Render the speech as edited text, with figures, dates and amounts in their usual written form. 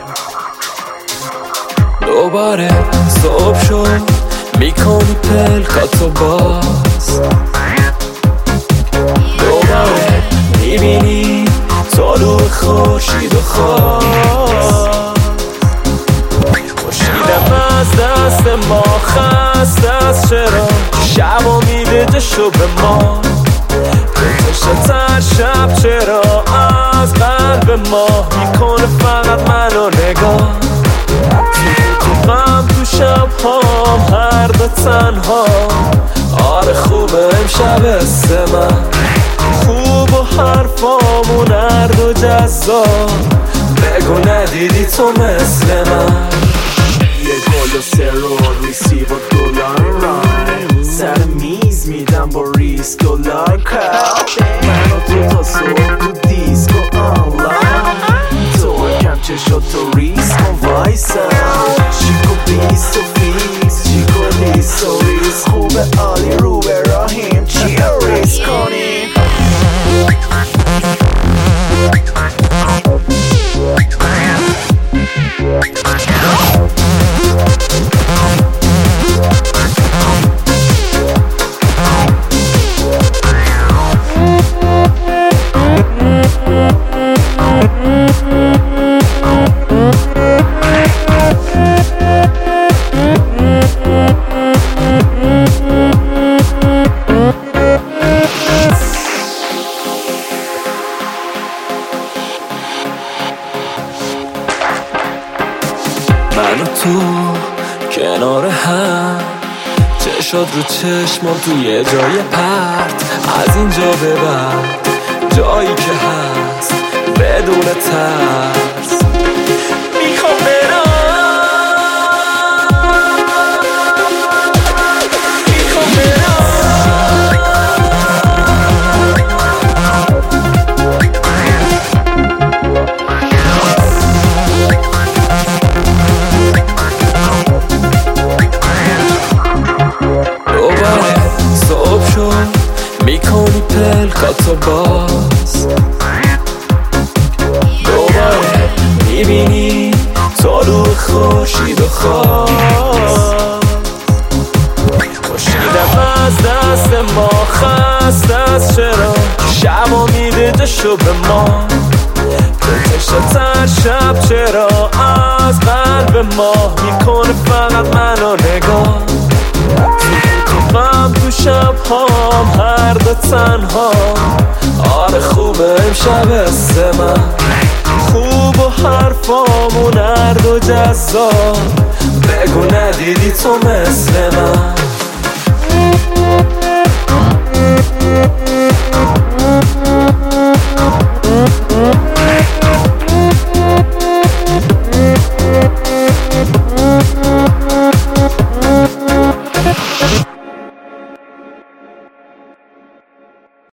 دوباره صبح شد میکنی پلکاتو باز، دوباره میبینی طلوع خورشید و خواب. خورشیدم از دست ما خسته است، چرا شبا میده جشو به ما، تر شب چرا از قلب ما میکنه فقط منو نگاه. تو غم تو شب هام هر دو تنها، آره خوبه امشب من خوب و حرفامون هر دو جذاب، بگو ندیدی تو مثل من. یه گل و سرون ریسیو و دلار رایم، سر میز میدم با ریسک و لاکاپ. من و تو تا صبح تو دیسکو آنلاین، تو کم چشا تو ریسک و وایسا. چیکو بیس و فیس، چیکو لیس و ریس، خوبه عالی رو به راهیم، چیه ریس کنیم. من و تو کنار هم، چشات رو چشمام توی جای پرت، از اینجا به بعد جایی که هست بدون ترس. میخوام برم، میخوام برم. صبح شد میکنی پلکاتو باز، دوباره میبینی طلوع خورشید و خواب. خورشیدم از دست ما خسته است، چرا شبا میده جشو به ما، تر شب چرا از قلب ما میکنه فقط منو نگاه. غم تو شب هام هر دو تنها، آره خوبه امشب من خوب و حرفامون هر دو جذاب، بگو ندیدی تو مثل من.